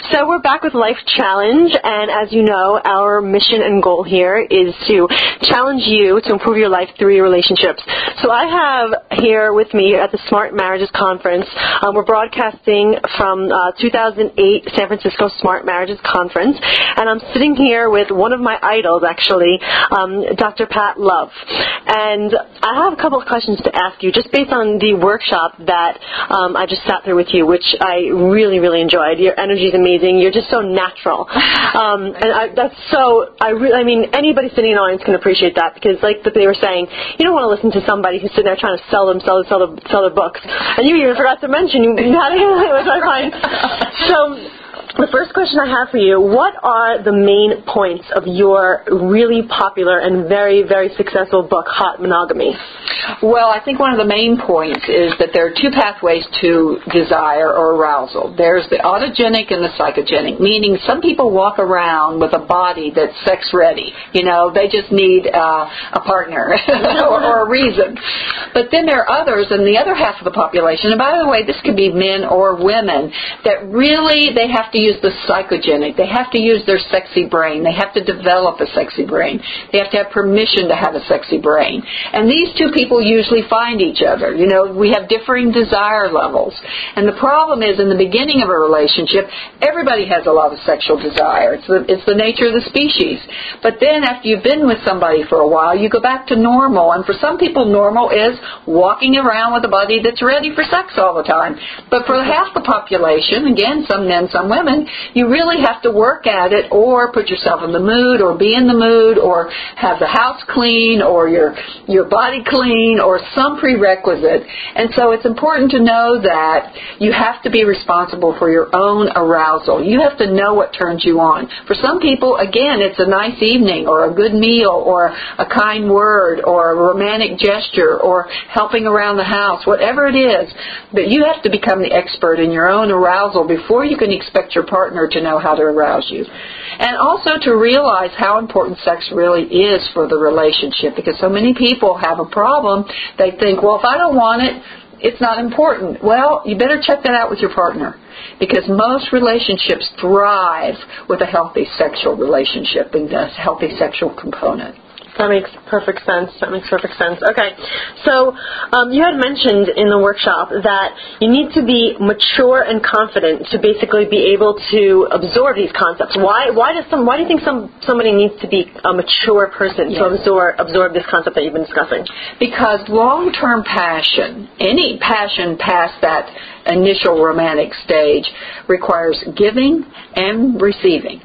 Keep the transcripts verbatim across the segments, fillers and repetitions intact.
So we're back with Life Challenge, and as you know, our mission and goal here is to challenge you to improve your life through your relationships. So I have here with me at the Smart Marriages Conference, um, we're broadcasting from uh, two thousand eight San Francisco Smart Marriages Conference, and I'm sitting here with one of my idols, actually, um, Doctor Pat Love. And I have a couple of questions to ask you, just based on the workshop that um, I just sat through with you, which I really, really enjoyed. Your energy is amazing. You're just so natural. Um, and I, that's so, I really, I mean, anybody sitting in the audience can appreciate that, because like they were saying, you don't want to listen to somebody who's sitting there trying to sell them, sell, sell, their, sell their books. And you even forgot to mention you, you had it, which I find. So, the first question I have for you, what are the main points of your really popular and very, very successful book, Hot Monogamy? Well, I think one of the main points is that there are two pathways to desire or arousal. There's the autogenic and the psychogenic, meaning some people walk around with a body that's sex-ready. You know, they just need uh, a partner or, or a reason. But then there are others, and the other half of the population, and by the way, this could be men or women, that really they have to use the psychogenic. They have to use their sexy brain. They have to develop a sexy brain. They have to have permission to have a sexy brain. And these two people usually find each other. You know, we have differing desire levels. And the problem is, in the beginning of a relationship, everybody has a lot of sexual desire. It's the, it's the nature of the species. But then after you've been with somebody for a while, you go back to normal. And for some people, normal is walking around with a body that's ready for sex all the time. But for half the population, again, some men, some women, you really have to work at it, or put yourself in the mood, or be in the mood, or have the house clean, or your your body clean, or some prerequisite. And so it's important to know that you have to be responsible for your own arousal. You have to know what turns you on. For some people, again, it's a nice evening, or a good meal, or a kind word, or a romantic gesture, or helping around the house, whatever it is. But you have to become the expert in your own arousal before you can expect your partner to know how to arouse you. And also to realize how important sex really is for the relationship, because so many people have a problem. They think, well, if I don't want it, it's not important. Well, you better check that out with your partner, because most relationships thrive with a healthy sexual relationship and a healthy sexual component. That makes perfect sense. That makes perfect sense. Okay. So um, you had mentioned in the workshop that you need to be mature and confident to basically be able to absorb these concepts. Why why does some why do you think some somebody needs to be a mature person yes. to absorb absorb this concept that you've been discussing? Because long-term passion, any passion past that initial romantic stage, requires giving and receiving.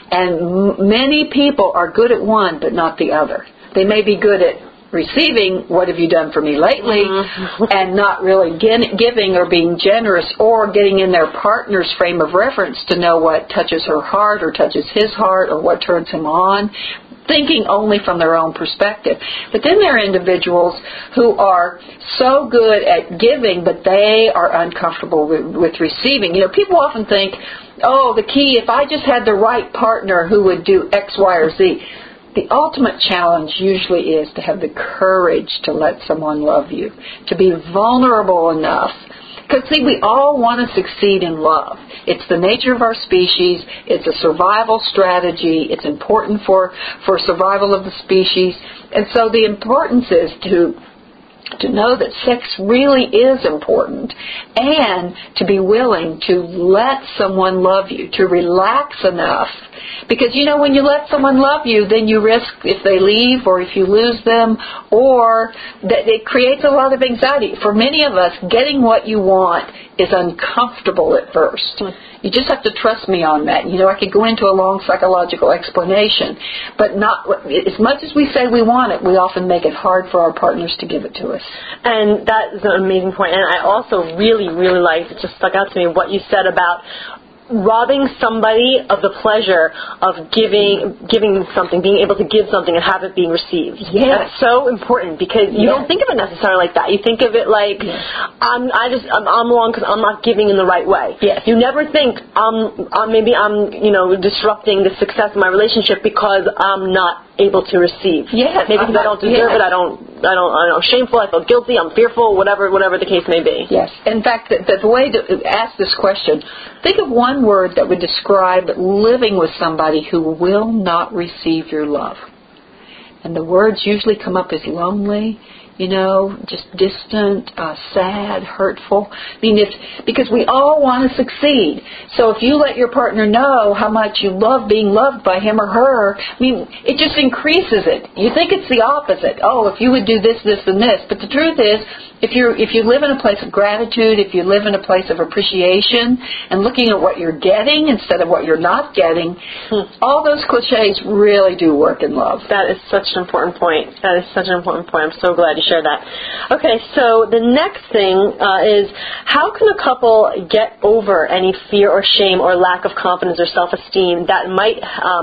And many people are good at one, but not the other. They may be good at receiving, what have you done for me lately, mm-hmm. and not really giving or being generous, or getting in their partner's frame of reference to know what touches her heart or touches his heart or what turns him on, thinking only from their own perspective. But then there are individuals who are so good at giving, but they are uncomfortable with, with receiving. You know, people often think, oh, the key, if I just had the right partner who would do X, Y, or Z. The ultimate challenge usually is to have the courage to let someone love you, to be vulnerable enough. Because, see, we all want to succeed in love. It's the nature of our species. It's a survival strategy. It's important for, for survival of the species. And so the importance is to to know that sex really is important, and to be willing to let someone love you, to relax enough. Because, you know, when you let someone love you, then you risk if they leave or if you lose them, or that it creates a lot of anxiety. For many of us, getting what you want is uncomfortable at first. You just have to trust me on that. You know, I could go into a long psychological explanation, but not as much as we say we want it, we often make it hard for our partners to give it to us. And that is an amazing point. And I also really, really liked, it just stuck out to me, what you said about robbing somebody of the pleasure of giving giving something, being able to give something and have it being received. Yes. That's so important, because you yes. don't think of it necessarily like that. You think of it like, yes. I'm I just I'm, I'm wrong because I'm not giving in the right way. Yes. You never think um, um maybe I'm you know disrupting the success of my relationship because I'm not able to receive. Yes, maybe because I don't deserve yes. it. I don't. I don't. I don't. I'm shameful. I feel guilty. I'm fearful. Whatever. Whatever the case may be. Yes. In fact, the, the way to ask this question, think of one word that would describe living with somebody who will not receive your love. And the words usually come up as lonely, you know, just distant, uh, sad, hurtful. I mean, if, because we all want to succeed. So if you let your partner know how much you love being loved by him or her, I mean, it just increases it. You think it's the opposite. Oh, if you would do this, this, and this. But the truth is, if you if you live in a place of gratitude, if you live in a place of appreciation and looking at what you're getting instead of what you're not getting, hmm. all those cliches really do work in love. That is such an important point. That is such an important point. I'm so glad you shared that. Okay, so the next thing uh, is how can a couple get over any fear or shame or lack of confidence or self-esteem that might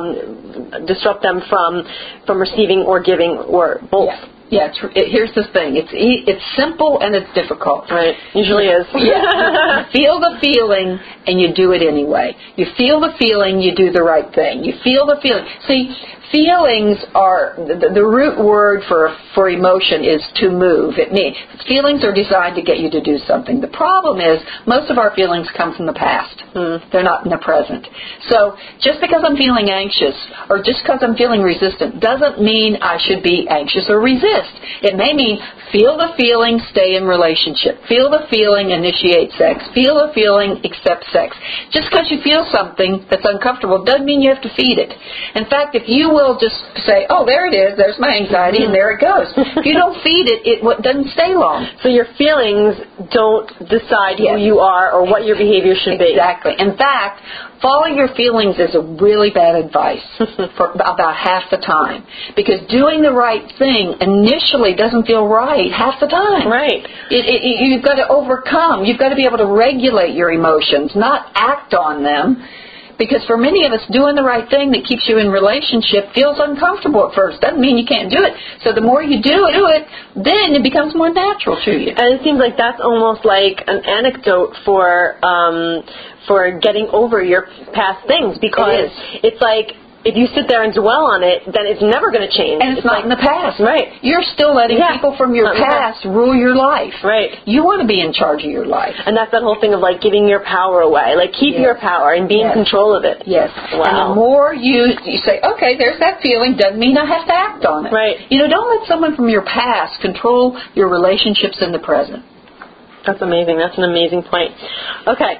um, disrupt them from from receiving or giving or both? Yeah. Yeah, it's, it, here's the thing. It's e- it's simple and it's difficult. Right. Usually is. Yeah. You feel the feeling and you do it anyway. You feel the feeling, you do the right thing. You feel the feeling. See, feelings are, the, the root word for for emotion is to move. It means feelings are designed to get you to do something. The problem is most of our feelings come from the past. Hmm. They're not in the present. So just because I'm feeling anxious or just because I'm feeling resistant doesn't mean I should be anxious or resist. It may mean feel the feeling, stay in relationship. Feel the feeling, initiate sex. Feel the feeling, accept sex. Just because you feel something that's uncomfortable doesn't mean you have to feed it. In fact, if you will just say, oh, there it is, there's my anxiety, and there it goes. If you don't feed it, it doesn't stay long. So your feelings don't decide yes. who you are or what your behavior should exactly. be. Exactly. In fact, following your feelings is a really bad advice for about half the time. Because doing the right thing initially doesn't feel right half the time. Right. It, it, you've got to overcome. You've got to be able to regulate your emotions, not act on them. Because for many of us, doing the right thing that keeps you in relationship feels uncomfortable at first. Doesn't mean you can't do it. So the more you do it, do it, then it becomes more natural to you. And it seems like that's almost like an anecdote for um, for getting over your past things. Because it it's like, if you sit there and dwell on it, then it's never going to change. And it's, it's not like, in the past. Right. You're still letting yeah. people from your past rule your life. Right. You want to be in charge of your life. And that's that whole thing of like giving your power away. Like keep yes. your power and be yes. in control of it. Yes. Wow. And the more you, you say, okay, there's that feeling, doesn't mean I have to act on it. Right. You know, don't let someone from your past control your relationships in the present. That's amazing. That's an amazing point. Okay.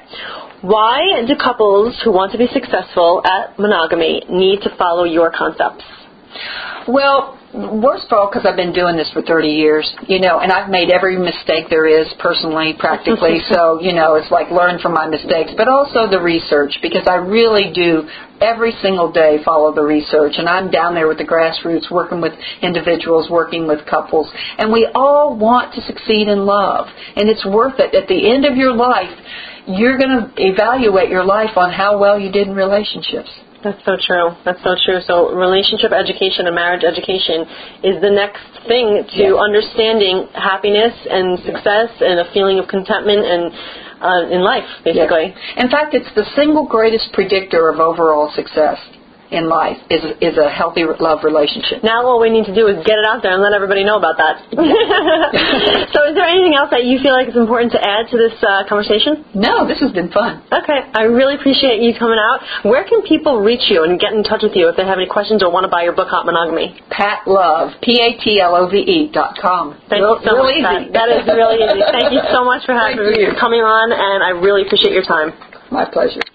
Why do couples who want to be successful at monogamy need to follow your concepts? Well, worst of all, because I've been doing this for thirty years, you know, and I've made every mistake there is personally, practically. So, you know, it's like learn from my mistakes, but also the research, because I really do every single day follow the research. And I'm down there with the grassroots, working with individuals, working with couples. And we all want to succeed in love. And it's worth it. At the end of your life, you're going to evaluate your life on how well you did in relationships. That's so true. That's so true. So relationship education and marriage education is the next thing to yes. understanding happiness and success yes. and a feeling of contentment and uh, in life, basically. Yes. In fact, it's the single greatest predictor of overall success in life is is a healthy love relationship. Now all we need to do is get it out there and let everybody know about that. So is there anything else that you feel like is important to add to this uh, conversation? No, this has been fun. Okay. I really appreciate you coming out. Where can people reach you and get in touch with you if they have any questions or want to buy your book, Hot Monogamy? Pat Love, P A T L O V E dot com. Thank Real, you so real much, easy. Pat. That is really easy. Thank you so much for having, coming on, and I really appreciate your time. My pleasure.